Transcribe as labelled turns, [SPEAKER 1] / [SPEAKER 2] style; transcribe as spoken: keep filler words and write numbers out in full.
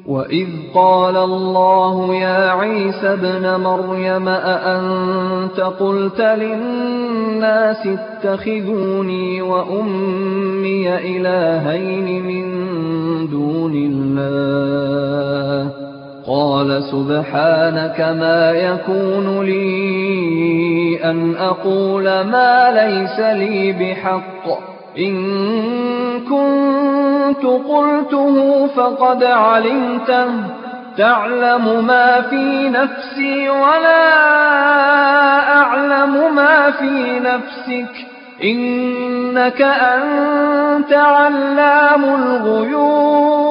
[SPEAKER 1] وَإِذْ قَالَ اللَّهُ يَا عِيسَى ابْنَ مَرْيَمَ أَأَنتَ قُلْتَ لِلنَّاسِ اتَّخِذُونِي وَأُمِّيَ إِلَٰهَيْنِ مِن دُونِ اللَّهِ ۖ قَالَ سُبْحَانَكَ مَا يَكُونُ لِي أَنْ أَقُولَ مَا لَيْسَ لِي بِحَقٍّ ۚ إِن كُنتُ قُلْتُهُ فَقَدْ عَلِمْتَهُ ۚ تَعْلَمُ مَا فِي نَفْسِي وَلَا أَعْلَمُ مَا فِي نَفْسِكَ ۚ إِنَّكَ أَنتَ عَلَّامُ الْغُيُوبِ.